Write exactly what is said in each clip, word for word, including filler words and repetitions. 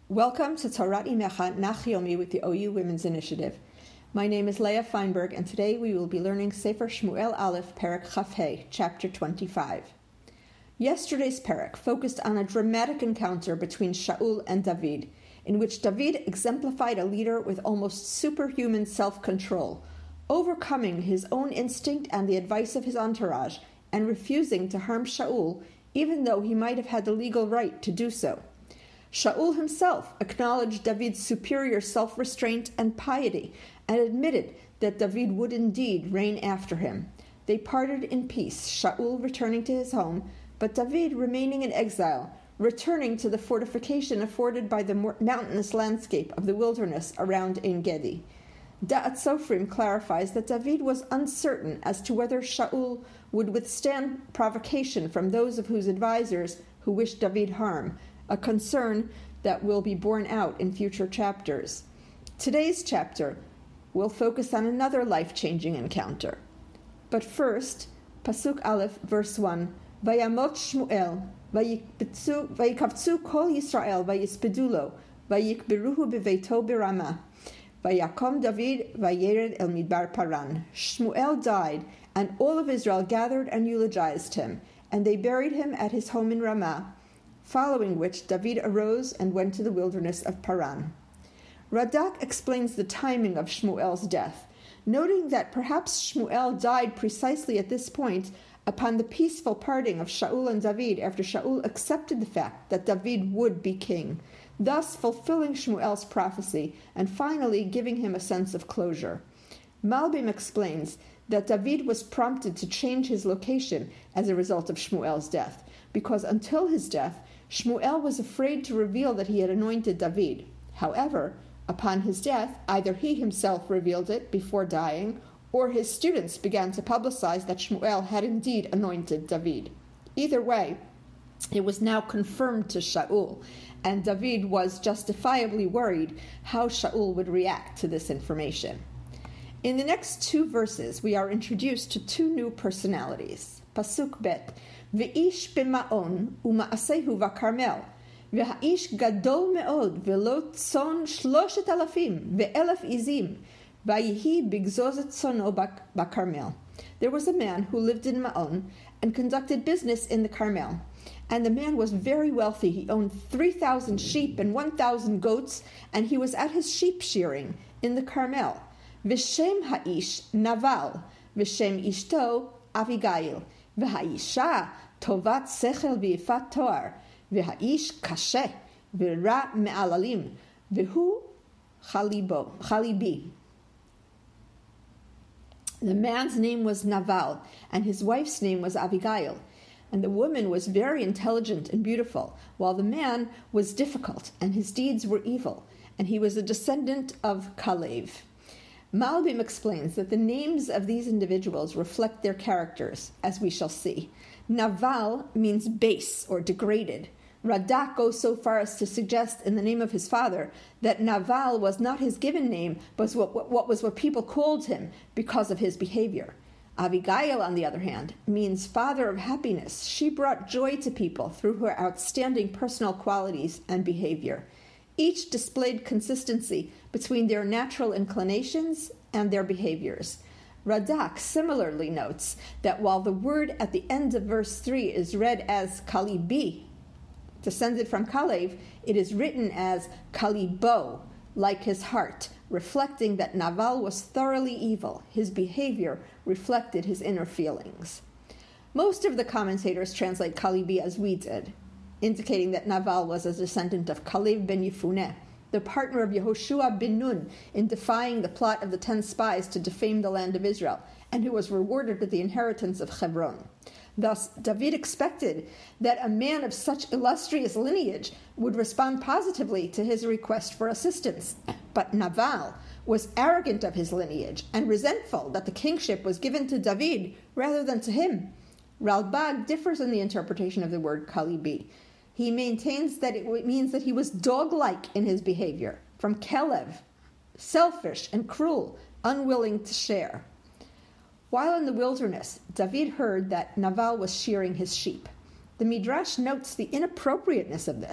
Welcome to Torat Imecha Nach Yomi with the O U Women's Initiative. My name is Leah Feinberg, and today we will be learning Sefer Shmuel Aleph, Perek Chaf Hei, Chapter twenty-five. Yesterday's Perek focused on a dramatic encounter between Shaul and David, in which David exemplified a leader with almost superhuman self-control, overcoming his own instinct and the advice of his entourage, and refusing to harm Shaul, even though he might have had the legal right to do so. Shaul himself acknowledged David's superior self-restraint and piety and admitted that David would indeed reign after him. They parted in peace, Shaul returning to his home, but David remaining in exile, returning to the fortification afforded by the mountainous landscape of the wilderness around Ein Gedi. Da'at Sofrim clarifies that David was uncertain as to whether Shaul would withstand provocation from those of whose advisors who wished David harm, a concern that will be borne out in future chapters. Today's chapter will focus on another life-changing encounter. But first, Pasuk Aleph, verse one, Vayamot Shmuel, Vayikavtzu kol Yisrael, Vayispedu lo, Vayikberuhu beveito berama, Vayakom David, Vayered el Midbar Paran. Shmuel died, and all of Israel gathered and eulogized him, and they buried him at his home in Ramah, following which David arose and went to the wilderness of Paran. Radak explains the timing of Shmuel's death, noting that perhaps Shmuel died precisely at this point upon the peaceful parting of Shaul and David after Shaul accepted the fact that David would be king, thus fulfilling Shmuel's prophecy and finally giving him a sense of closure. Malbim explains that David was prompted to change his location as a result of Shmuel's death, because until his death, Shmuel was afraid to reveal that he had anointed David. However, upon his death, either he himself revealed it before dying, or his students began to publicize that Shmuel had indeed anointed David. Either way, it was now confirmed to Shaul, and David was justifiably worried how Shaul would react to this information. In the next two verses, we are introduced to two new personalities. Pasuk Bet, Ve'ish b'ma'on u'ma'asehu v'karmel, Ve'ha'ish gadol me'od ve'lo tzon shloshet alafim ve'elef izim, Vayihi bigzozet tzono b'karmel. There was a man who lived in Ma'on and conducted business in the Carmel. And the man was very wealthy. He owned three thousand sheep and one thousand goats, and he was at his sheep shearing in the Carmel. V'shem ha'ish Naval, v'shem ishto Avigail, v'ha'isha tovat sechel v'yifat toar, v'ha'ish kashe, v'ra me'alalim, v'hu chalibo, chalibi. The man's name was Naval, and his wife's name was Abigail. And the woman was very intelligent and beautiful, while the man was difficult, and his deeds were evil, and he was a descendant of Kalev. Malbim explains that the names of these individuals reflect their characters, as we shall see. Naval means base or degraded. Radak goes so far as to suggest in the name of his father that Naval was not his given name, but what, what, what was what people called him because of his behavior. Abigail, on the other hand, means father of happiness. She brought joy to people through her outstanding personal qualities and behavior. Each displayed consistency between their natural inclinations and their behaviors. Radak similarly notes that while the word at the end of verse three is read as Kalibi, descended from Kalev, it is written as Kalibo, like his heart, reflecting that Naval was thoroughly evil. His behavior reflected his inner feelings. Most of the commentators translate Kalibi as we did, indicating that Naval was a descendant of Kalev ben Yefuneh, the partner of Yehoshua bin Nun in defying the plot of the ten spies to defame the land of Israel, and who was rewarded with the inheritance of Hebron. Thus, David expected that a man of such illustrious lineage would respond positively to his request for assistance. But Naval was arrogant of his lineage and resentful that the kingship was given to David rather than to him. Ralbag differs in the interpretation of the word Kalibi. He maintains that it means that he was dog-like in his behavior, from Kelev, selfish and cruel, unwilling to share. While in the wilderness, David heard that Naval was shearing his sheep. The Midrash notes the inappropriateness of this,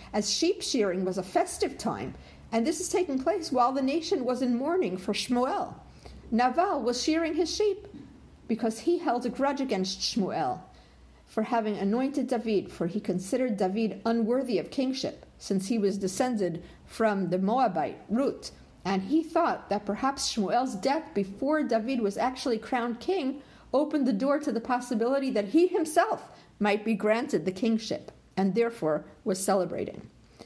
as sheep shearing was a festive time, and this is taking place while the nation was in mourning for Shmuel. Naval was shearing his sheep because he held a grudge against Shmuel for having anointed David, for he considered David unworthy of kingship, since he was descended from the Moabite Ruth, and he thought that perhaps Shmuel's death before David was actually crowned king opened the door to the possibility that he himself might be granted the kingship, and therefore was celebrating.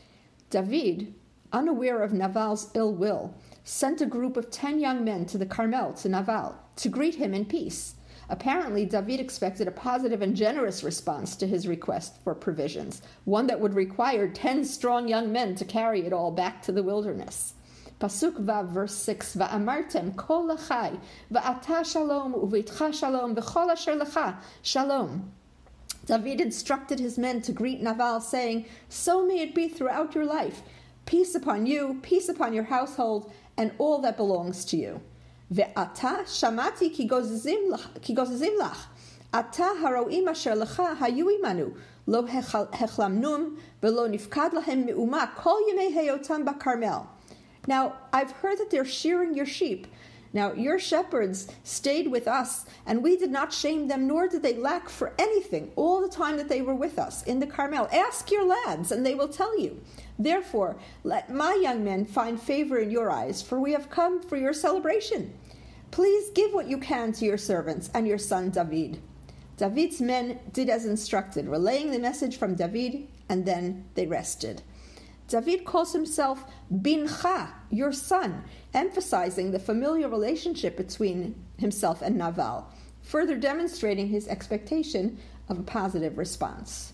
David, unaware of Naval's ill will, sent a group of ten young men to the Carmel to Naval to greet him in peace. Apparently, David expected a positive and generous response to his request for provisions, one that would require ten strong young men to carry it all back to the wilderness. Pasuk Vav, verse six, Va'amartem kol lachai, va'ata shalom, uveitcha shalom, v'chol asher lecha shalom. David instructed his men to greet Naval, saying, "So may it be throughout your life. Peace upon you, peace upon your household, and all that belongs to you. Ve'ata shamati ki gozizim lach, ata haroim asher lecha hayu imanu, lo hechlamnum, velo nifkad lahem me'uma kol yemei heyotam ba'Carmel." Now, I've heard that they're shearing your sheep. Now, your shepherds stayed with us, and we did not shame them, nor did they lack for anything all the time that they were with us in the Carmel. Ask your lads, and they will tell you. Therefore, let my young men find favor in your eyes, for we have come for your celebration. Please give what you can to your servants and your son David. David's men did as instructed, relaying the message from David, and then they rested. David calls himself Bincha, your son, emphasizing the familiar relationship between himself and Naval, further demonstrating his expectation of a positive response.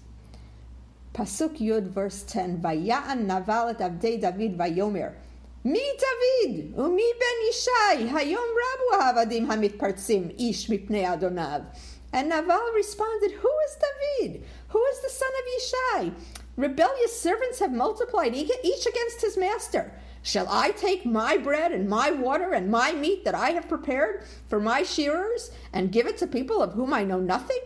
Pasuk Yud, verse ten, Vaya'an Naval et avdei David vayomer, Mi David, umi ben Yishai, hayom rabu havadim hamitpartzim, ish mipnei adonav. And Naval responded, "Who is David? Who is the son of Yishai? Rebellious servants have multiplied, each against his master. Shall I take my bread and my water and my meat that I have prepared for my shearers and give it to people of whom I know nothing?"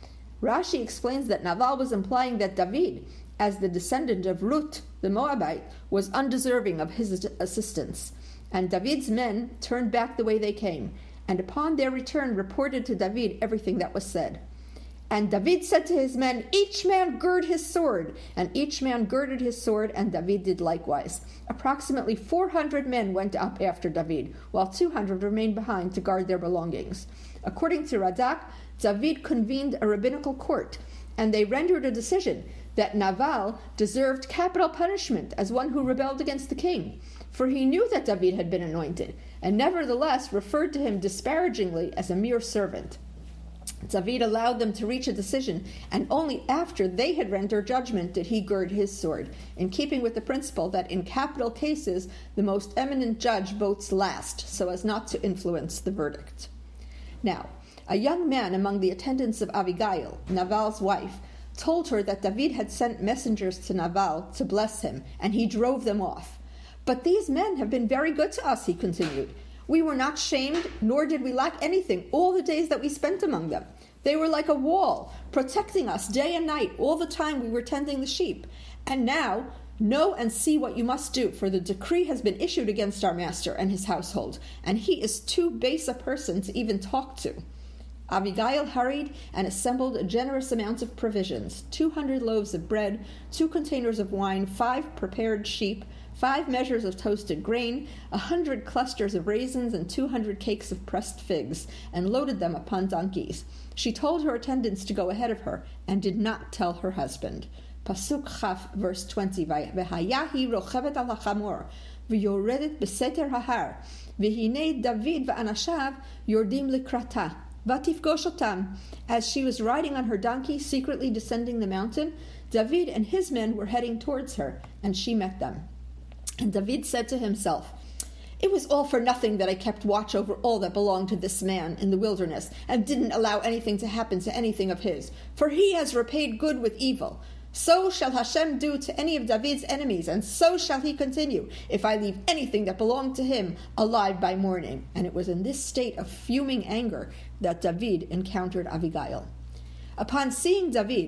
Rashi explains that Naval was implying that David, as the descendant of Ruth the Moabite, was undeserving of his assistance. And David's men turned back the way they came, and upon their return reported to David everything that was said. And David said to his men, "Each man gird his sword." And each man girded his sword, and David did likewise. Approximately four hundred men went up after David, while two hundred remained behind to guard their belongings. According to Radak, David convened a rabbinical court, and they rendered a decision that Naval deserved capital punishment as one who rebelled against the king, for he knew that David had been anointed, and nevertheless referred to him disparagingly as a mere servant. David allowed them to reach a decision, and only after they had rendered judgment did he gird his sword, in keeping with the principle that in capital cases the most eminent judge votes last, so as not to influence the verdict. Now, a young man among the attendants of Abigail, Naval's wife, told her that David had sent messengers to Naval to bless him, and he drove them off. "But these men have been very good to us," he continued. "We were not shamed, nor did we lack anything all the days that we spent among them. They were like a wall, protecting us day and night all the time we were tending the sheep. And now, know and see what you must do, for the decree has been issued against our master and his household, and he is too base a person to even talk to." Abigail hurried and assembled a generous amount of provisions, two hundred loaves of bread, two containers of wine, five prepared sheep, five measures of toasted grain, a hundred clusters of raisins, and two hundred cakes of pressed figs, and loaded them upon donkeys. She told her attendants to go ahead of her, and did not tell her husband. Pasuk Chaf, verse twenty, V'hayahi rochevet al hachamor, v'yoredet beseter hahar, v'hinei David v'anashav yordim likrata, v'tifgosh otam. As she was riding on her donkey, secretly descending the mountain, David and his men were heading towards her, and she met them. And David said to himself, "It was all for nothing that I kept watch over all that belonged to this man in the wilderness, and didn't allow anything to happen to anything of his, for he has repaid good with evil. So shall Hashem do to any of David's enemies, and so shall he continue, if I leave anything that belonged to him alive by morning." And it was in this state of fuming anger that David encountered Abigail. Upon seeing David,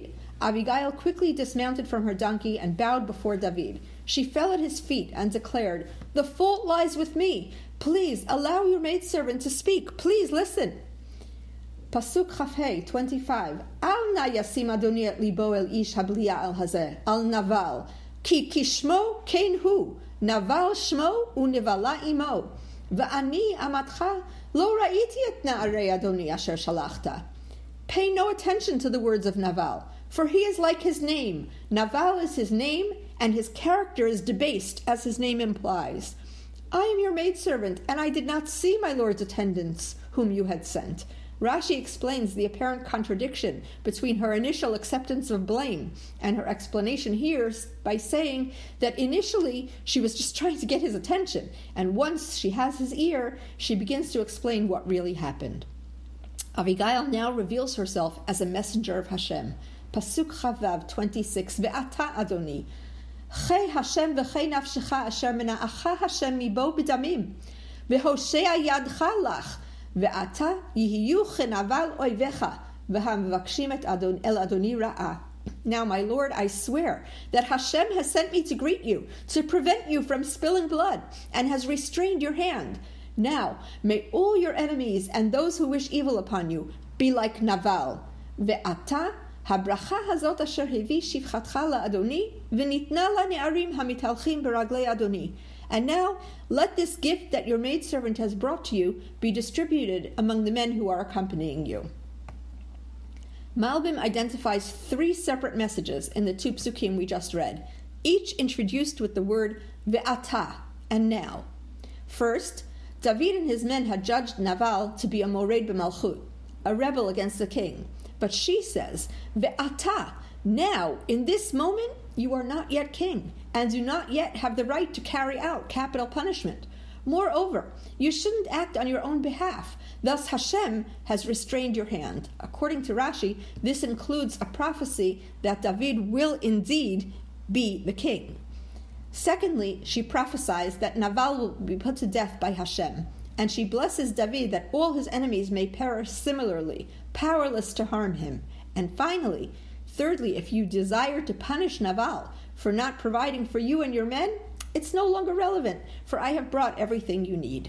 Abigail quickly dismounted from her donkey and bowed before David. She fell at his feet and declared, "The fault lies with me. Please allow your maidservant to speak. Please listen." Pasuk Chafhei twenty-five. Al na yasim Adoni et libo el ish habliya al hazeh al Naval ki kishmo kein hu Naval shmo unevala imo va'ani amatcha lo ra'iti et na'arei Adoni asher shalachta. Pay no attention to the words of Naval, for he is like his name. Naval is his name, and his character is debased, as his name implies. I am your maidservant, and I did not see my lord's attendants, whom you had sent. Rashi explains the apparent contradiction between her initial acceptance of blame and her explanation here by saying that initially she was just trying to get his attention, and once she has his ear, she begins to explain what really happened. Abigail now reveals herself as a messenger of Hashem. Pasuk Chavav twenty-six. Ve'ata Adoni Chei Hashem v'chei nafshecha asher mena'acha Hashem mibo b'damim v'hoshea yadcha lach ve'ata yihiyu chenaval oivecha v'hamvakshim et adon el Adoni ra'ah. Now, my Lord, I swear that Hashem has sent me to greet you, to prevent you from spilling blood, and has restrained your hand. Now, may all your enemies and those who wish evil upon you be like Naval. Ve'ata habracha hazot asher hevi shivchatcha la'adoni v'nitna la'ne'arim hamitalchim beraglei Adoni. And now, let this gift that your maidservant has brought to you be distributed among the men who are accompanying you. Malbim identifies three separate messages in the two psukim we just read, each introduced with the word ve'ata, and now. First, David and his men had judged Naval to be a mored b'malchut, a rebel against the king. But she says, ve'ata, now, in this moment, you are not yet king, and do not yet have the right to carry out capital punishment. Moreover, you shouldn't act on your own behalf. Thus Hashem has restrained your hand. According to Rashi, this includes a prophecy that David will indeed be the king. Secondly, she prophesies that Naval will be put to death by Hashem, and she blesses David that all his enemies may perish similarly, powerless to harm him. And finally, thirdly, if you desire to punish Naval for not providing for you and your men, it's no longer relevant, for I have brought everything you need.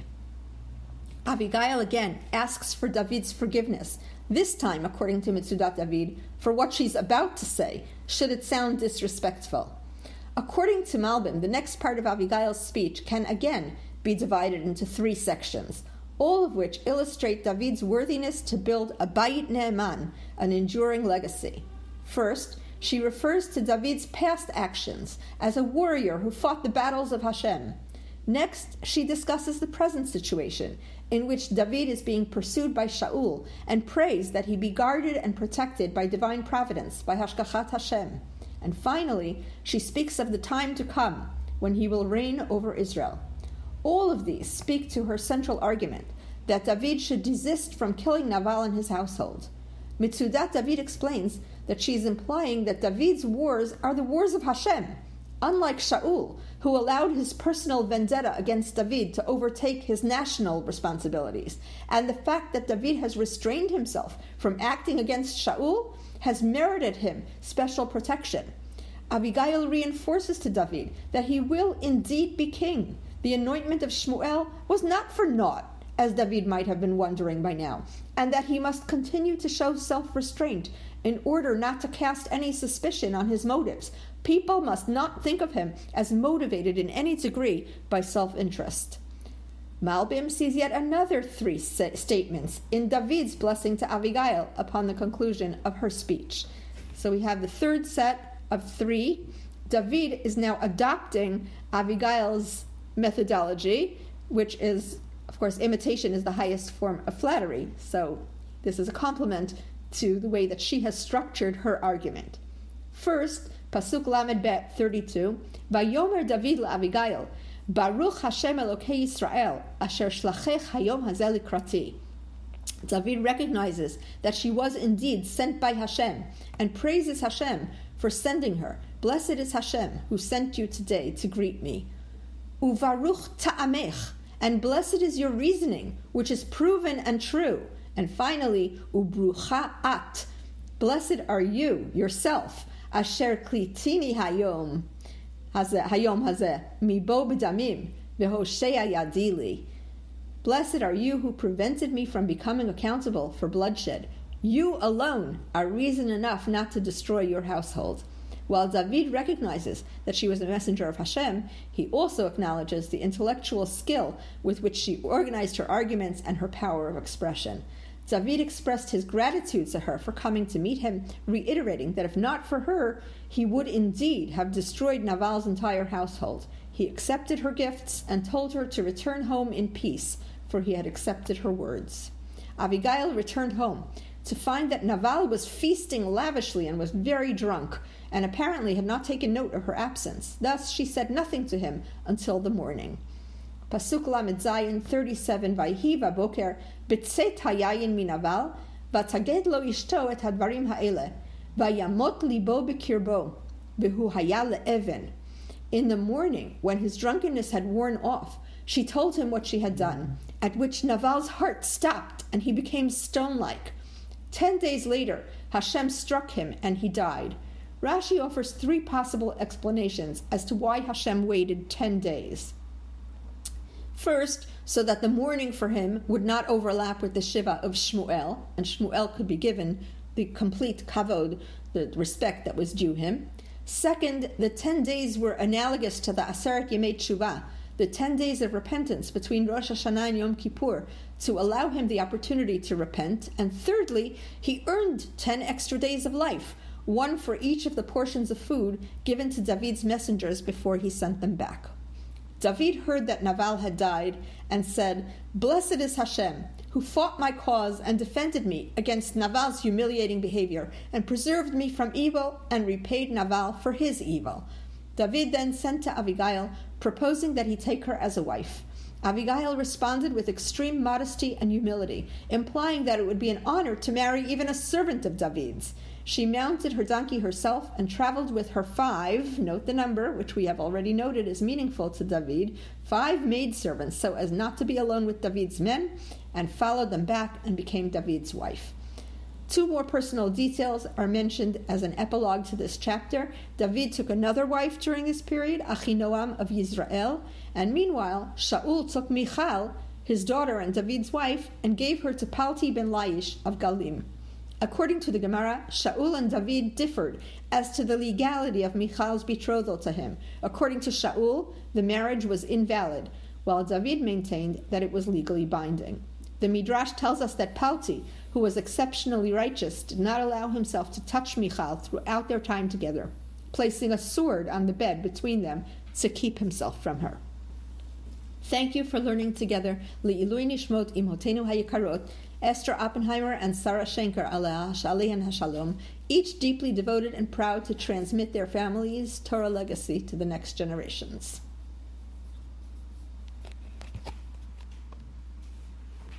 Abigail again asks for David's forgiveness, this time, according to Mitzudat David, for what she's about to say, should it sound disrespectful. According to Malbim, the next part of Abigail's speech can again be divided into three sections, all of which illustrate David's worthiness to build a Bayit Ne'eman, an enduring legacy. First, she refers to David's past actions as a warrior who fought the battles of Hashem. Next, she discusses the present situation, in which David is being pursued by Shaul, and prays that he be guarded and protected by divine providence, by Hashgachat Hashem. And finally, she speaks of the time to come, when he will reign over Israel. All of these speak to her central argument, that David should desist from killing Naval and his household. Mitzudat David explains that she is implying that David's wars are the wars of Hashem, unlike Shaul, who allowed his personal vendetta against David to overtake his national responsibilities. And the fact that David has restrained himself from acting against Shaul has merited him special protection. Abigail reinforces to David that he will indeed be king. The anointment of Shmuel was not for naught, as David might have been wondering by now, and that he must continue to show self-restraint in order not to cast any suspicion on his motives. People must not think of him as motivated in any degree by self-interest. Malbim sees yet another three statements in David's blessing to Abigail upon the conclusion of her speech. So we have the third set of three. David is now adopting Abigail's methodology, which is, of course, imitation is the highest form of flattery. So this is a compliment to the way that she has structured her argument. First, Pasuk Lamed Bet thirty-two, Vayomer David la'Abigail, Baruch Hashem Elokei Yisrael, Asher Shlachech Hayom Hazel Likrati. David recognizes that she was indeed sent by Hashem, and praises Hashem for sending her. Blessed is Hashem, who sent you today to greet me. Uvaruch ta'amech, and blessed is your reasoning, which is proven and true. And finally, ubrucha at, Blessed are you, yourself, asher klitini hayom, hayom hazeh, mibo b'damim, v'hoshea yadili. Blessed are you who prevented me from becoming accountable for bloodshed. You alone are reason enough not to destroy your household. While David recognizes that she was a messenger of Hashem, he also acknowledges the intellectual skill with which she organized her arguments and her power of expression. David expressed his gratitude to her for coming to meet him, reiterating that if not for her, he would indeed have destroyed Naval's entire household. He accepted her gifts and told her to return home in peace, for he had accepted her words. Abigail returned home to find that Naval was feasting lavishly and was very drunk, and apparently had not taken note of her absence. Thus she said nothing to him until the morning. Pasuk Lamed Zayin thirty-seven, Vayhi vaboker b'tzet hayayin minaval, v'taged lo ishto et hadvarim ha'ele, vayamot libo b'kirbo, v'hu haya le'even. In the morning, when his drunkenness had worn off, she told him what she had done, at which Naval's heart stopped and he became stone-like. Ten days later, Hashem struck him and he died. Rashi offers three possible explanations as to why Hashem waited ten days. First, so that the mourning for him would not overlap with the Shiva of Shmuel, and Shmuel could be given the complete kavod, the respect that was due him. Second, the ten days were analogous to the Aseret Yemei Tshuva, the ten days of repentance between Rosh Hashanah and Yom Kippur, to allow him the opportunity to repent. And thirdly, he earned ten extra days of life, one for each of the portions of food given to David's messengers before he sent them back. David heard that Naval had died and said, "Blessed is Hashem, who fought my cause and defended me against Naval's humiliating behavior and preserved me from evil and repaid Naval for his evil." David then sent to Abigail, proposing that he take her as a wife. Abigail responded with extreme modesty and humility, implying that it would be an honor to marry even a servant of David's. She mounted her donkey herself and traveled with her five, note the number, which we have already noted is meaningful to David, five maidservants, so as not to be alone with David's men, and followed them back and became David's wife. Two more personal details are mentioned as an epilogue to this chapter. David took another wife during this period, Achinoam of Yisrael, and meanwhile, Shaul took Michal, his daughter and David's wife, and gave her to Palti ben Laish of Galim. According to the Gemara, Shaul and David differed as to the legality of Michal's betrothal to him. According to Shaul, the marriage was invalid, while David maintained that it was legally binding. The Midrash tells us that Palti, who was exceptionally righteous, did not allow himself to touch Michal throughout their time together, placing a sword on the bed between them to keep himself from her. Thank you for learning together Le'ilui Nishmot Imotenu Hayikarot, Esther Oppenheimer and Sarah Schenker Aleh Shalihan Hashalom, each deeply devoted and proud to transmit their families' Torah legacy to the next generations.